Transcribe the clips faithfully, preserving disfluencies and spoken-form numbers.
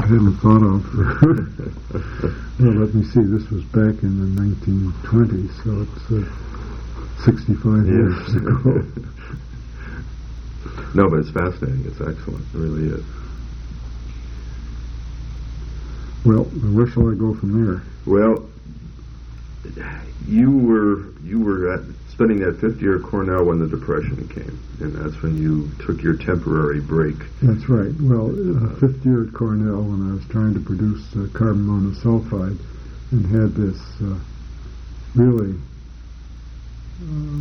hadn't thought of. Well, let me see. This was back in the nineteen twenties, so it's uh, sixty-five yeah. years ago. No, but it's fascinating. It's excellent. It really is. Well, where shall I go from there? Well, you were you were at, studying that fifth year at Cornell when the Depression came, and that's when you took your temporary break. That's right. Well, in the fifth year at Cornell, when I was trying to produce uh, carbon monosulfide, and had this uh, really uh,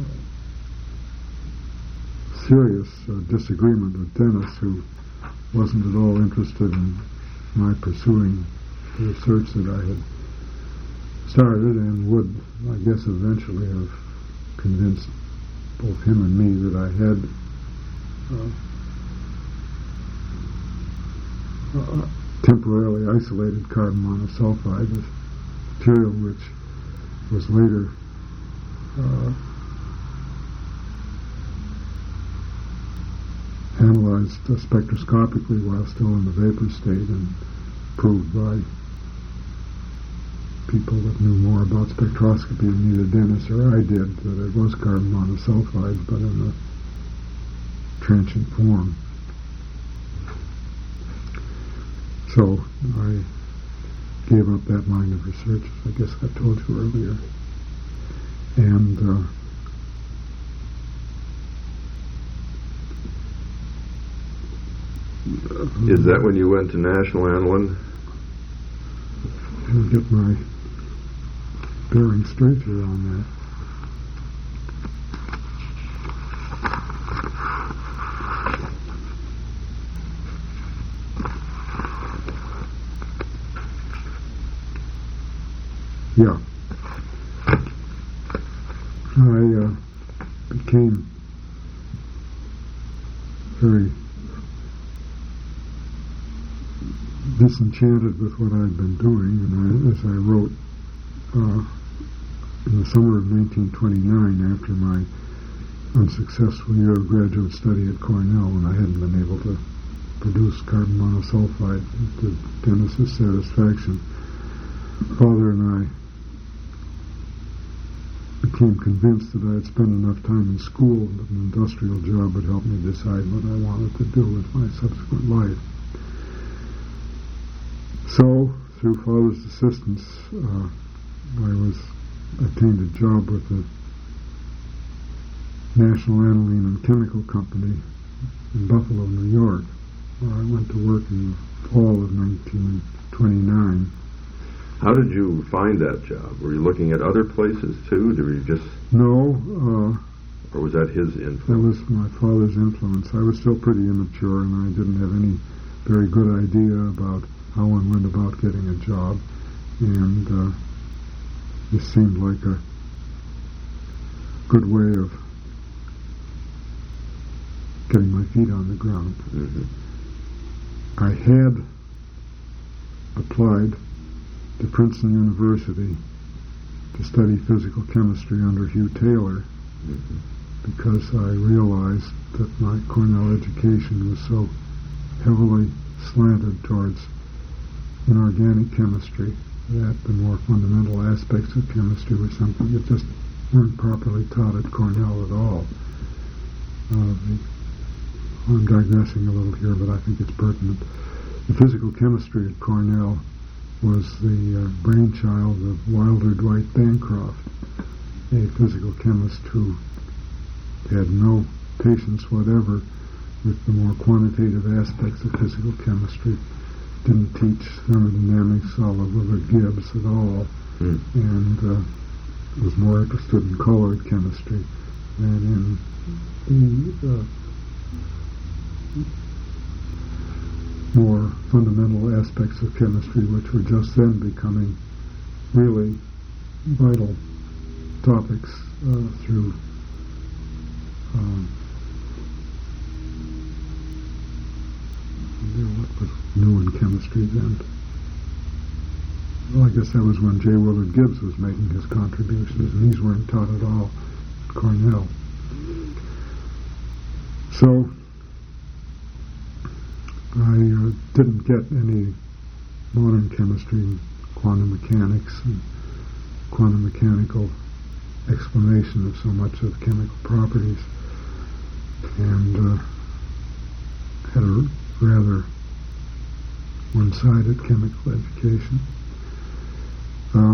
serious uh, disagreement with Dennis, who wasn't at all interested in my pursuing the research that I had started, and would, I guess, eventually have convinced both him and me that I had uh, uh, temporarily isolated carbon monosulfide, this material which was later uh, analyzed uh, spectroscopically while still in the vapor state, and proved by people that knew more about spectroscopy than either Dennis or I did that it was carbon monosulfide, but in a transient form. So I gave up that line of research, as I guess I told you earlier. And uh, Is that when you went to National Anilin? I'll get my bearing straight here on that. Yeah. I uh, became very disenchanted with what I'd been doing, and I, as I wrote uh, in the summer of nineteen twenty-nine, after my unsuccessful year of graduate study at Cornell, when I hadn't been able to produce carbon monosulfide to Dennis's satisfaction, Father and I became convinced that I had spent enough time in school that an industrial job would help me decide what I wanted to do with my subsequent life. So, through Father's assistance, uh, I was obtained a job with the National Aniline and Chemical Company in Buffalo, New York, where I went to work in the fall of nineteen twenty-nine. How did you find that job? Were you looking at other places too? Did you just No, uh, or was that his influence? That was my father's influence. I was still pretty immature, and I didn't have any very good idea about how one went about getting a job, and uh, this seemed like a good way of getting my feet on the ground. Mm-hmm. I had applied to Princeton University to study physical chemistry under Hugh Taylor, mm-hmm. because I realized that my Cornell education was so heavily slanted towards inorganic chemistry that the more fundamental aspects of chemistry were something that just weren't properly taught at Cornell at all. Uh, the, I'm digressing a little here, but I think it's pertinent. The physical chemistry at Cornell was the uh, brainchild of Wilder Dwight Bancroft, a physical chemist who had no patience whatever with the more quantitative aspects of physical chemistry, didn't teach thermodynamics a la Willard Gibbs at all, mm. and uh, was more interested in colored chemistry than in the uh, more fundamental aspects of chemistry, which were just then becoming really vital topics uh, through um, what was new in chemistry then. Well, I guess that was when J. Willard Gibbs was making his contributions, and these weren't taught at all at Cornell. So I uh, didn't get any modern chemistry and quantum mechanics and quantum mechanical explanation of so much of chemical properties, and uh, had a rather one-sided chemical education. Uh,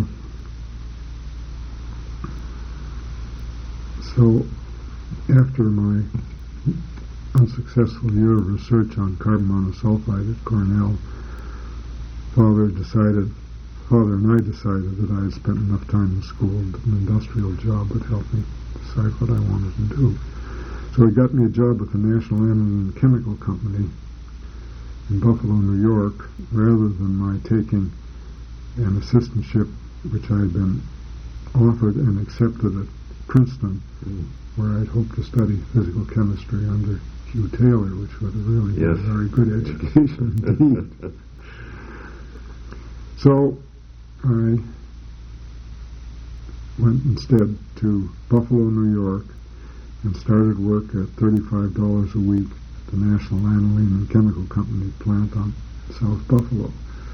so after my unsuccessful year of research on carbon monosulfide at Cornell, Father decided, Father and I decided that I had spent enough time in school and an industrial job would help me decide what I wanted to do. So he got me a job with the National Aniline Chemical Company in Buffalo, New York, rather than my taking an assistantship which I had been offered and accepted at Princeton, mm. where I'd hoped to study physical chemistry under Hugh Taylor, which would have really yes. been a very good education indeed. So I went instead to Buffalo, New York, and started work at thirty-five dollars a week at the National Aniline and Chemical Company plant on South Buffalo.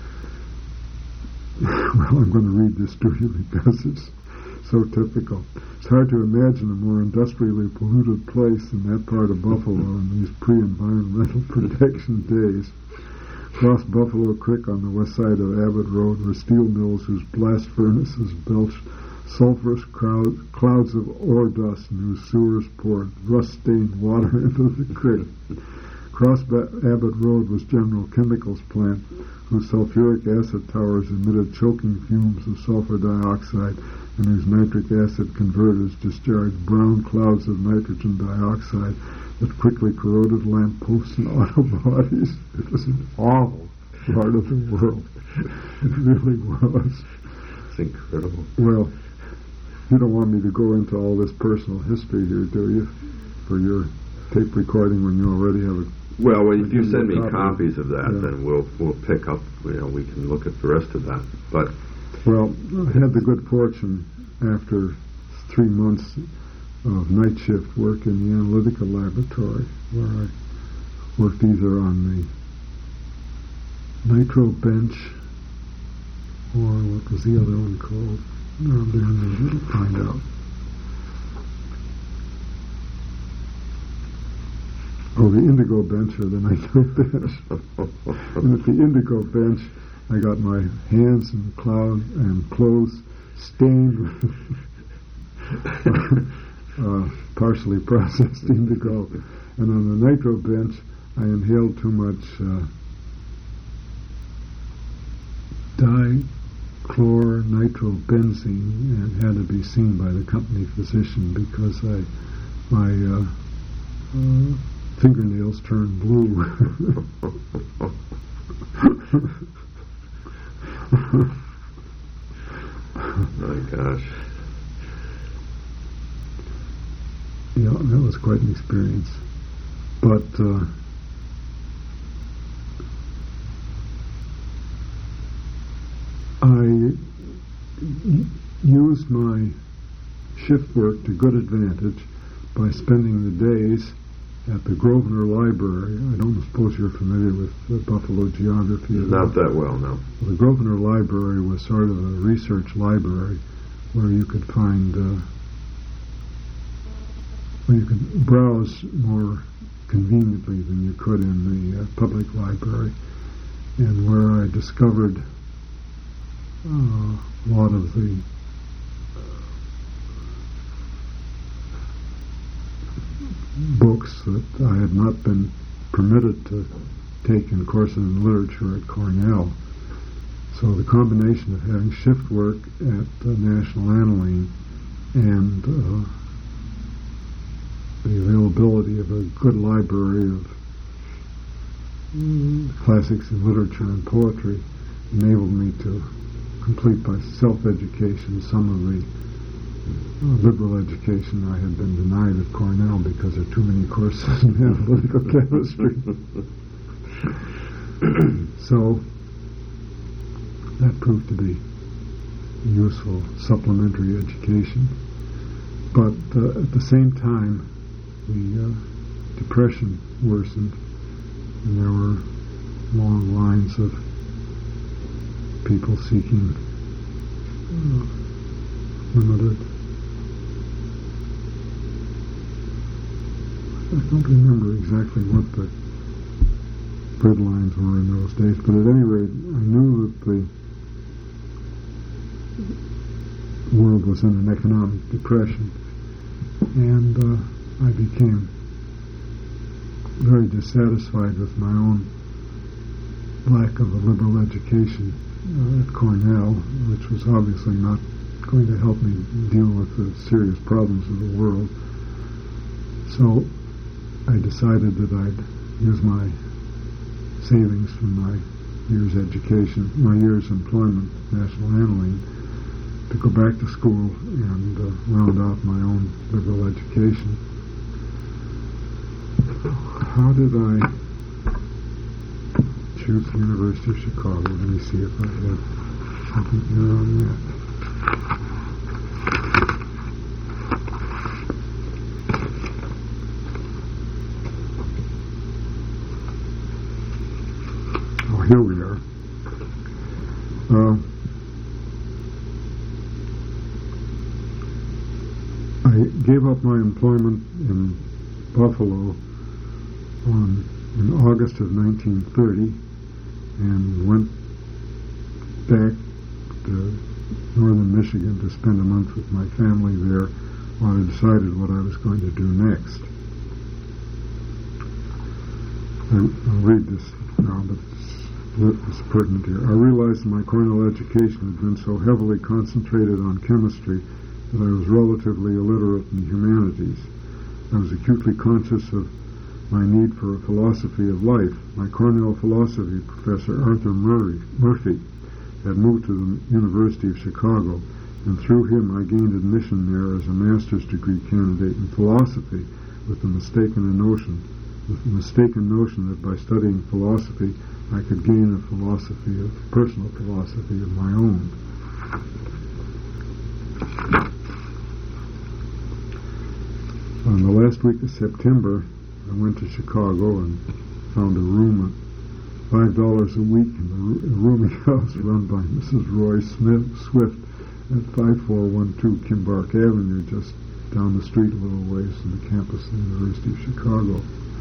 Well, I'm going to read this to you because it's so typical. It's hard to imagine a more industrially polluted place than that part of Buffalo in these pre-environmental protection days. Across Buffalo Creek on the west side of Abbott Road were steel mills whose blast furnaces belched sulphurous crowd, clouds of ore dust and whose sewers poured rust-stained water into the creek. Across ba- Abbott Road was General Chemicals plant, whose sulfuric acid towers emitted choking fumes of sulfur dioxide and whose nitric acid converters discharged brown clouds of nitrogen dioxide that quickly corroded lamp posts and auto bodies. It was an awful part of the world. It really was. It's incredible. Well, you don't want me to go into all this personal history here, do you? For your tape recording when you already have a... Well, well if you send me copy. copies of that, yeah. then we'll we'll pick up, you know, we can look at the rest of that. But Well, I had the good fortune after three months of night shift work in the analytical laboratory, where I worked either on the nitro bench or what was the other one called? No, then we'll find out. Oh, the indigo bench or the nitro bench. And at the indigo bench, I got my hands and cloud and clothes stained with uh, partially processed indigo. And on the nitro bench, I inhaled too much uh, dichloronitrobenzene and had to be seen by the company physician because I my uh, uh, fingernails turned blue. My gosh. Yeah, that was quite an experience. But uh, I used my shift work to good advantage by spending the days at the Grosvenor Library. I don't suppose you're familiar with uh, Buffalo geography. Not that well, no. The Grosvenor Library was sort of a research library where you could find, uh, where you could browse more conveniently than you could in the uh, public library, and where I discovered uh, a lot of the books that I had not been permitted to take in courses in literature at Cornell. So the combination of having shift work at the National Aniline and uh, the availability of a good library of mm, classics in literature and poetry enabled me to complete by self-education some of the uh, liberal education I had been denied at Cornell because there are too many courses in analytical chemistry. So that proved to be a useful supplementary education. But uh, at the same time, the uh, depression worsened, and there were long lines of people seeking uh, limited. I don't remember exactly what the bread lines were in those days, but at any rate, I knew that the world was in an economic depression, and uh, I became very dissatisfied with my own lack of a liberal education uh, at Cornell, which was obviously not going to help me deal with the serious problems of the world. So I decided that I'd use my savings from my year's education, my year's employment at National Aniline, to go back to school and uh, round out my own liberal education. How did I choose the University of Chicago? Let me see if I have something here on that. Oh, here we are. Uh, I gave up my employment in Buffalo on in August of nineteen thirty and went back to northern Michigan to spend a month with my family there while I decided what I was going to do next. I, I'll read this now, but it's, it's pertinent here. I realized that my Cornell education had been so heavily concentrated on chemistry that I was relatively illiterate in humanities. I was acutely conscious of my need for a philosophy of life. My Cornell philosophy professor, Arthur Murray, Murphy, had moved to the University of Chicago, and through him I gained admission there as a master's degree candidate in philosophy with the mistaken notion, with the mistaken notion that by studying philosophy I could gain a philosophy of, personal philosophy of my own. On the last week of September, I went to Chicago and found a room at five dollars a week in the rooming house run by Missus Roy Smith Swift at five four one two Kimbark Avenue, just down the street a little ways from the campus of the University of Chicago.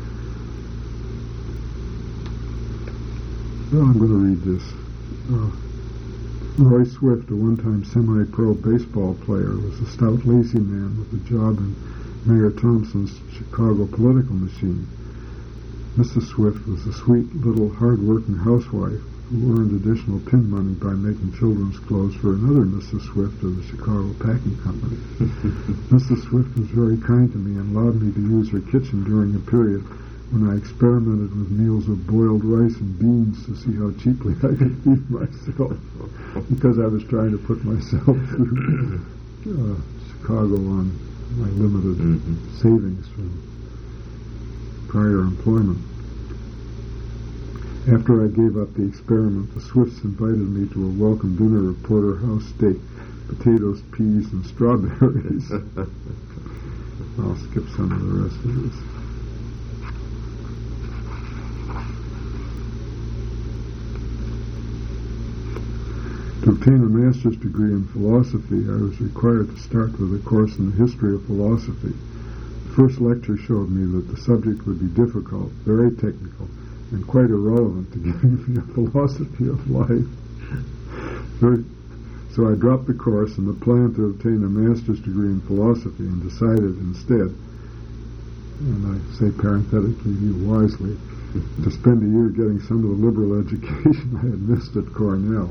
Well, I'm going to read this. Uh, Roy Swift, a one-time semi-pro baseball player, was a stout, lazy man with a job in Mayor Thompson's Chicago political machine. Missus Swift was a sweet, little, hard-working housewife who earned additional pin money by making children's clothes for another Missus Swift of the Chicago Packing Company. Missus Swift was very kind to me and allowed me to use her kitchen during a period when I experimented with meals of boiled rice and beans to see how cheaply I could feed myself, because I was trying to put myself through uh, Chicago on my limited mm-hmm. savings from prior employment. After I gave up the experiment, the Swifts invited me to a welcome dinner of porterhouse steak, potatoes, peas, and strawberries. I'll skip some of the rest of this. To obtain a master's degree in philosophy, I was required to start with a course in the history of philosophy. The first lecture showed me that the subject would be difficult, very technical, and quite irrelevant to giving me a philosophy of life. Very, so I dropped the course and the plan to obtain a master's degree in philosophy and decided instead, and I say parenthetically, you wisely, to spend a year getting some of the liberal education I had missed at Cornell.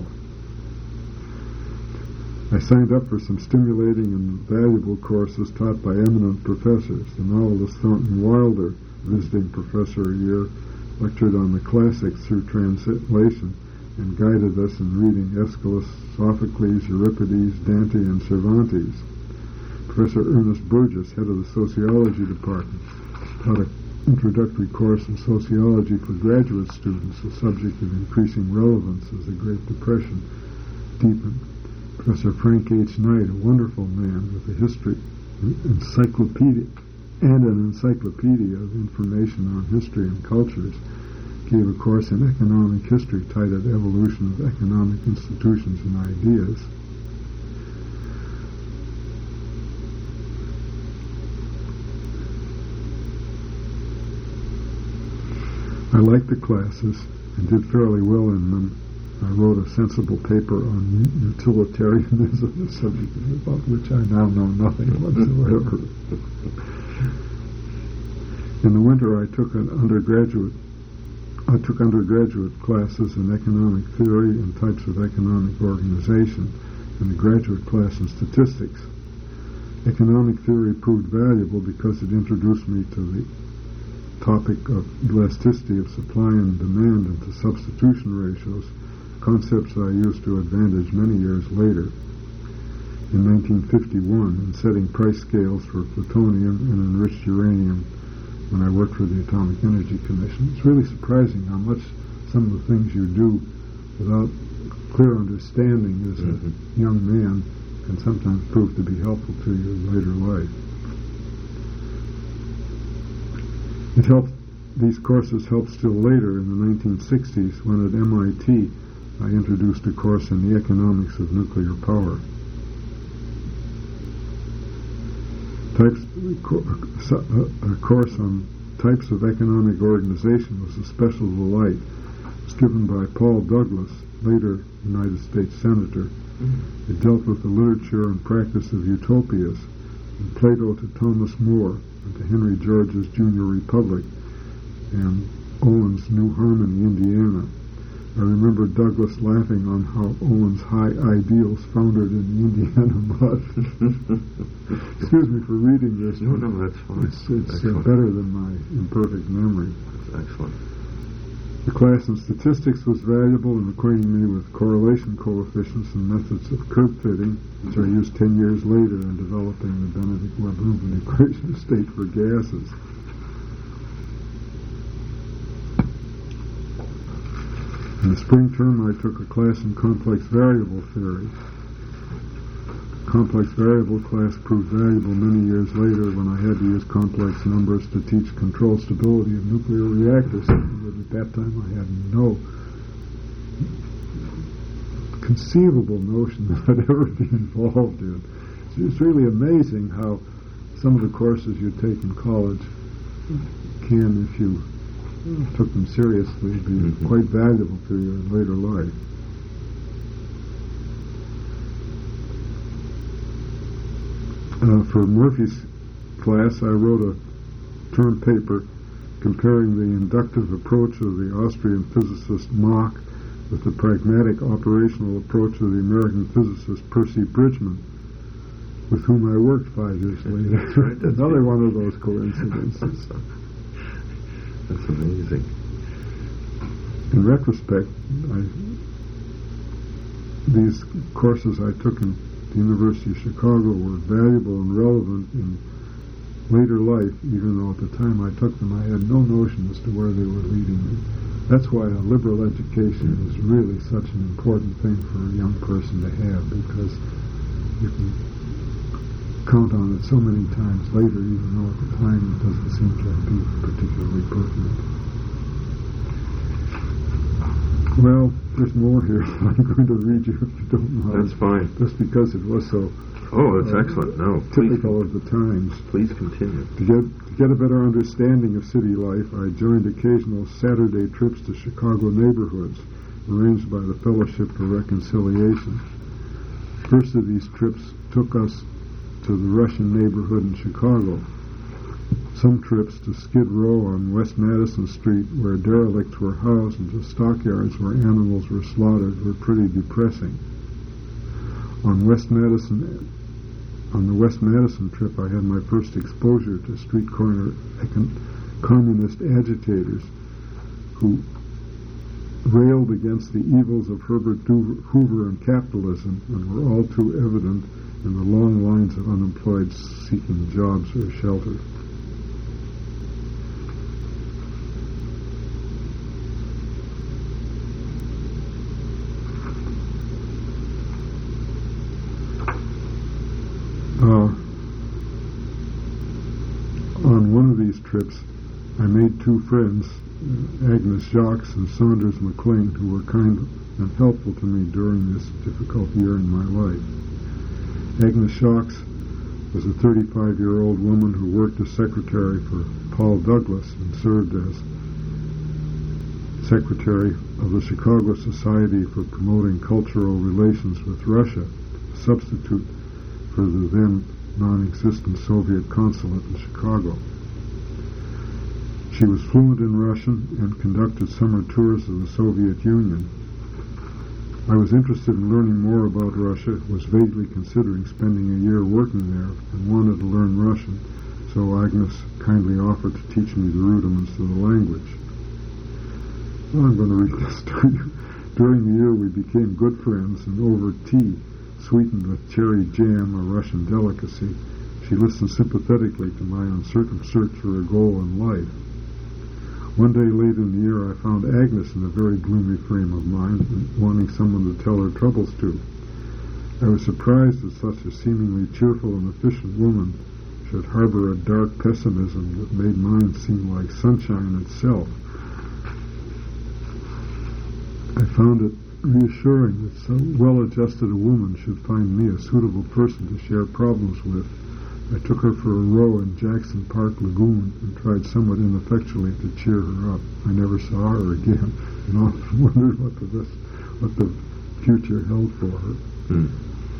I signed up for some stimulating and valuable courses taught by eminent professors. The novelist Thornton Wilder, visiting professor a year, lectured on the classics through translation and guided us in reading Aeschylus, Sophocles, Euripides, Dante, and Cervantes. Professor Ernest Burgess, head of the sociology department, taught an introductory course in sociology for graduate students, a subject of increasing relevance as the Great Depression deepened. Professor Frank H. Knight, a wonderful man with a history, encyclopedic, and an encyclopedia of information on history and cultures, gave a course in economic history titled Evolution of Economic Institutions and Ideas. I liked the classes and did fairly well in them. I wrote a sensible paper on utilitarianism, a subject about which I now know nothing whatsoever. In the winter, I took an undergraduate. I took undergraduate classes in economic theory and types of economic organization, and a graduate class in statistics. Economic theory proved valuable because it introduced me to the topic of elasticity of supply and demand and to substitution ratios, concepts I used to advantage many years later. In nineteen fifty-one, in setting price scales for plutonium and enriched uranium, when I worked for the Atomic Energy Commission, it's really surprising how much some of the things you do without clear understanding as mm-hmm. a young man can sometimes prove to be helpful to you in later life. It helped, these courses helped still later in the nineteen sixties when at M I T I introduced a course in the economics of nuclear power. Types, a course on types of economic organization was a special delight. It was given by Paul Douglas, later United States Senator. Mm-hmm. It dealt with the literature and practice of utopias, from Plato to Thomas More, and to Henry George's Junior Republic, and Owen's New Harmony, Indiana. I remember Douglas laughing on how Owen's high ideals foundered in the Indiana mud. Excuse me for reading this. No, no, that's fine. It's, it's uh, better than my imperfect memory. That's excellent. The class in statistics was valuable in acquainting me with correlation coefficients and methods of curve fitting, which I used ten years later in developing the Benedict-Webb-Rubin equation of state for gases. In the spring term, I took a class in complex variable theory. Complex variable class proved valuable many years later when I had to use complex numbers to teach control stability of nuclear reactors, something that at that time I had no conceivable notion that I'd ever be involved in. So it's really amazing how some of the courses you take in college can, if you took them seriously, be mm-hmm. quite valuable to you in later life. Uh, for Murphy's class, I wrote a term paper comparing the inductive approach of the Austrian physicist Mach with the pragmatic operational approach of the American physicist Percy Bridgman, with whom I worked five years later. That's right. That's Another one of those coincidences. That's amazing. In retrospect, I, these courses I took in the University of Chicago were valuable and relevant in later life, even though at the time I took them I had no notion as to where they were leading me. That's why a liberal education is really such an important thing for a young person to have, because you can count on it so many times later, even though at the time it doesn't seem to be particularly pertinent. Well, there's more here. I'm going to read you if you don't mind. That's fine. Just because it was so oh, that's uh, excellent. No, typical please, of the times. Please continue. To get, to get a better understanding of city life, I joined occasional Saturday trips to Chicago neighborhoods arranged by the Fellowship for Reconciliation. First of these trips took us to the Russian neighborhood in Chicago. Some trips to Skid Row on West Madison Street, where derelicts were housed, and to stockyards where animals were slaughtered, were pretty depressing. On West Madison, on the West Madison trip, I had my first exposure to street corner econ- communist agitators who railed against the evils of Herbert Hoover and capitalism, and were all too evident in the long lines of unemployed seeking jobs or shelter. Uh, on one of these trips, I made two friends, Agnes Jacques and Saunders McLean, who were kind and helpful to me during this difficult year in my life. Agnes Jacques was a thirty-five-year-old woman who worked as secretary for Paul Douglas and served as secretary of the Chicago Society for Promoting Cultural Relations with Russia, a substitute for the then non-existent Soviet consulate in Chicago. She was fluent in Russian and conducted summer tours of the Soviet Union. I was interested in learning more about Russia, was vaguely considering spending a year working there, and wanted to learn Russian, so Agnes kindly offered to teach me the rudiments of the language. Well, I'm going to read this to you. During the year we became good friends, and over tea, sweetened with cherry jam, a Russian delicacy, she listened sympathetically to my uncertain search for a goal in life. One day late in the year I found Agnes in a very gloomy frame of mind, wanting someone to tell her troubles to. I was surprised that such a seemingly cheerful and efficient woman should harbor a dark pessimism that made mine seem like sunshine itself. I found it reassuring that so well-adjusted a woman should find me a suitable person to share problems with. I took her for a row in Jackson Park Lagoon and tried somewhat ineffectually to cheer her up. I never saw her again and often wondered what the, this, what the future held for her. Mm.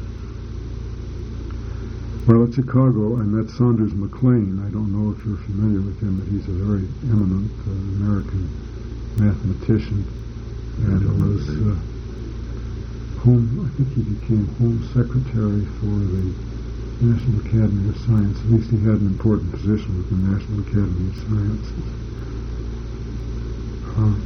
While at Chicago, I met Saunders McLean. I don't know if you're familiar with him, but he's a very eminent uh, American mathematician. And was uh, home, I think he became Home Secretary for the National Academy of Science. At least he had an important position with the National Academy of Sciences. Uh,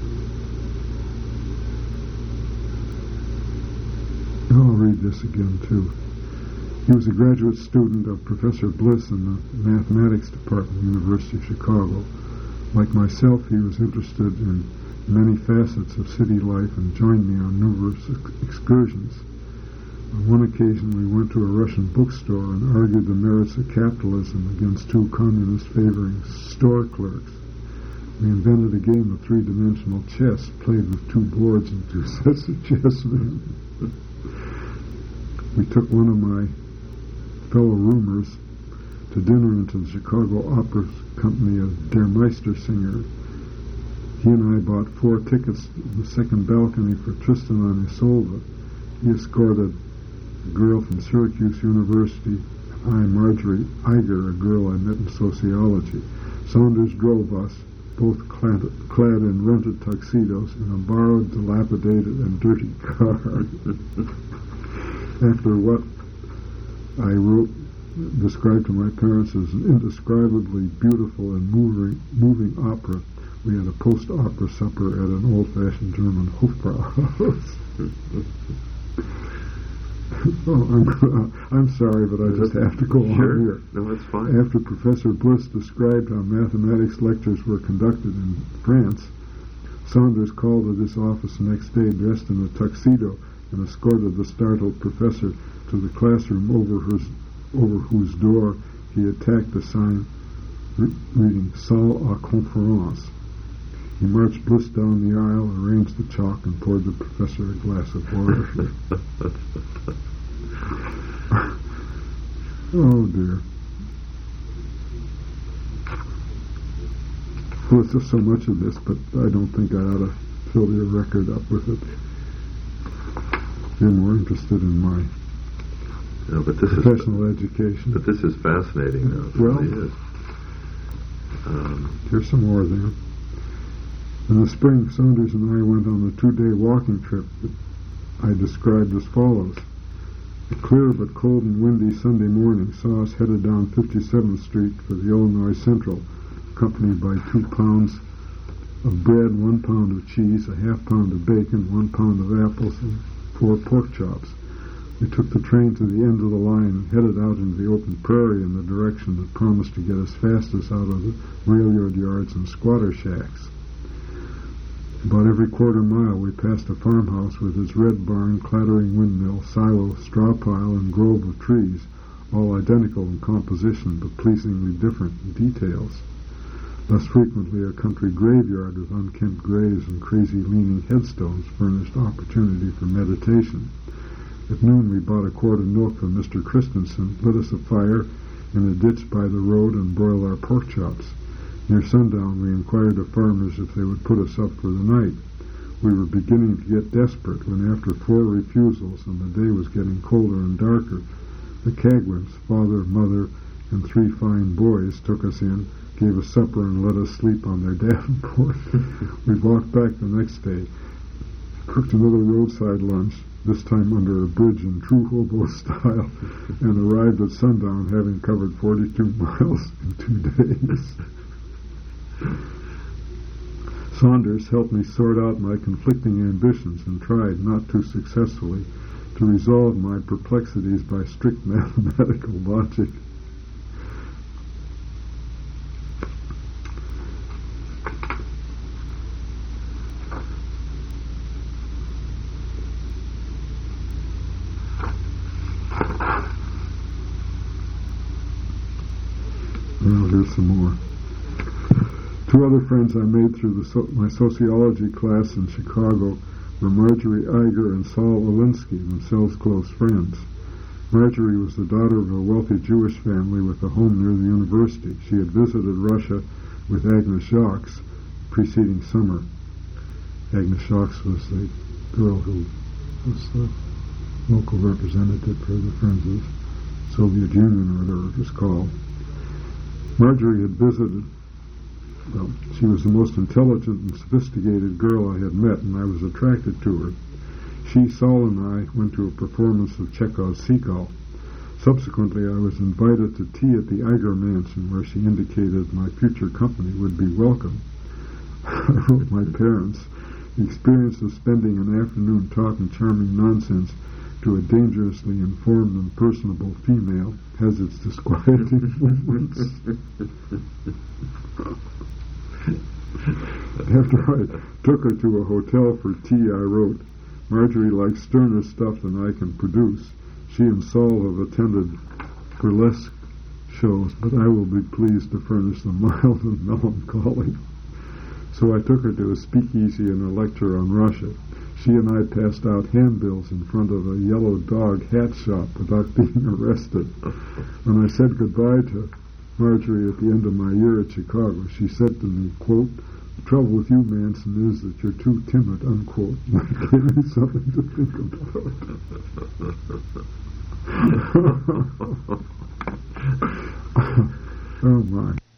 I'll read this again, too. He was a graduate student of Professor Bliss in the Mathematics Department of the University of Chicago. Like myself, he was interested in many facets of city life and joined me on numerous ex- excursions. On one occasion we went to a Russian bookstore and argued the merits of capitalism against two communists favoring store clerks. We invented a game of three-dimensional chess, played with two boards and two sets of chessmen. We took one of my fellow roomers to dinner into the Chicago Opera Company of Der Meistersinger. He and I bought four tickets in the second balcony for Tristan and Isolde. He escorted a girl from Syracuse University, and I, Marjorie Eiger, a girl I met in sociology. Saunders drove us, both clad, clad in rented tuxedos, in a borrowed, dilapidated, and dirty car. After what I wrote, described to my parents as an indescribably beautiful and moving, moving opera, we had a post-opera supper at an old-fashioned German Hofbrauhaus. oh, I'm, I'm sorry, but I just have to go sure. on here. No, that's fine. After Professor Bliss described how mathematics lectures were conducted in France, Saunders called at his office the next day dressed in a tuxedo and escorted the startled professor to the classroom over whose, over whose door he attacked a sign re- reading Salle à Conférence. He marched Bliss down the aisle, arranged the chalk, and poured the professor a glass of water. Oh, dear. Well, it's just so much of this, but I don't think I ought to fill your record up with it. You're more interested in my no, but this professional is, education. But this is fascinating, though. It Well, really is. Um, here's some more there. In the spring, Saunders and I went on a two-day walking trip that I described as follows. A clear but cold and windy Sunday morning saw us headed down fifty-seventh Street for the Illinois Central, accompanied by two pounds of bread, one pound of cheese, a half pound of bacon, one pound of apples, and four pork chops. We took the train to the end of the line and headed out into the open prairie in the direction that promised to get us fastest out of the railroad yards and squatter shacks. About every quarter mile we passed a farmhouse with its red barn, clattering windmill, silo, straw pile, and grove of trees, all identical in composition but pleasingly different in details. Thus frequently a country graveyard with unkempt graves and crazy-leaning headstones furnished opportunity for meditation. At noon we bought a quart of milk from Mister Christensen, lit us a fire in a ditch by the road, and broiled our pork chops. Near sundown we inquired of farmers if they would put us up for the night. We were beginning to get desperate when, after four refusals and the day was getting colder and darker, the Cagwins, father, mother, and three fine boys, took us in, gave us supper, and let us sleep on their davenport. We walked back the next day, cooked another roadside lunch, this time under a bridge in true hobo style, and arrived at sundown having covered forty-two miles in two days. Saunders helped me sort out my conflicting ambitions and tried, not too successfully, to resolve my perplexities by strict mathematical logic. Well, here's some more. Two other friends I made through the so- my sociology class in Chicago were Marjorie Eiger and Saul Alinsky, themselves close friends. Marjorie was the daughter of a wealthy Jewish family with a home near the university. She had visited Russia with Agnes Jacques preceding summer. Agnes Jacques was the girl who was the local representative for the Friends of the Soviet Union, or whatever it was called. Marjorie had visited. Well, she was the most intelligent and sophisticated girl I had met, and I was attracted to her. She, Saul, and I went to a performance of Chekhov's Seagull. Subsequently, I was invited to tea at the Eiger Mansion, where she indicated my future company would be welcome. I wrote my parents. The experience of spending an afternoon talking charming nonsense to a dangerously informed and personable female has its disquieting moments. After I took her to a hotel for tea, I wrote, Marjorie likes sterner stuff than I can produce. She and Saul have attended burlesque shows, but I will be pleased to furnish the mild and melancholy. So I took her to a speakeasy and a lecture on Russia. She and I passed out handbills in front of a yellow dog hat shop without being arrested. When I said goodbye to Marjorie at the end of my year at Chicago, she said to me, quote, the trouble with you, Manson, is that you're too timid, unquote. That gave me something to think about. Oh, my.